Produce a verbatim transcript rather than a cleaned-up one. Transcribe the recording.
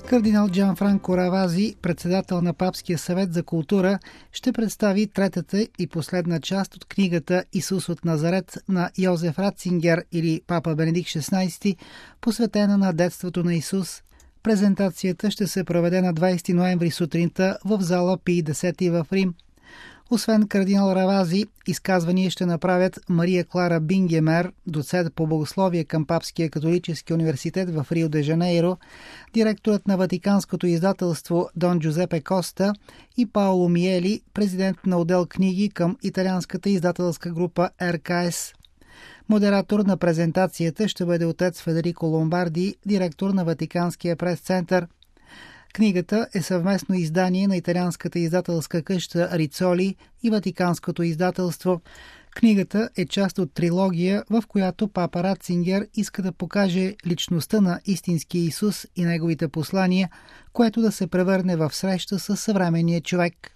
Кардинал Джанфранко Равази, председател на Папския съвет за култура, ще представи третата и последна част от книгата «Исус от Назарет» на Йозеф Ратцингер или Папа Бенедикт шестнадесети, посветена на детството на Исус. Презентацията ще се проведе на двадесети ноември сутринта в зала Пий десети в Рим. Освен кардинал Равази, изказвания ще направят Мария Клара Бингемер, доцент по богословие към Папския католически университет в Рио де Жанейро, директорът на Ватиканското издателство Дон Джузепе Коста и Паоло Миели, президент на отдел книги към италианската издателска група Ер Ка Ес. Модератор на презентацията ще бъде отец Федерико Ломбарди, директор на Ватиканския прес-център. Книгата е съвместно издание на италианската издателска къща Рицоли и Ватиканското издателство. Книгата е част от трилогия, в която папа Ратцингер иска да покаже личността на истинския Исус и неговите послания, което да се превърне в среща с съвременния човек.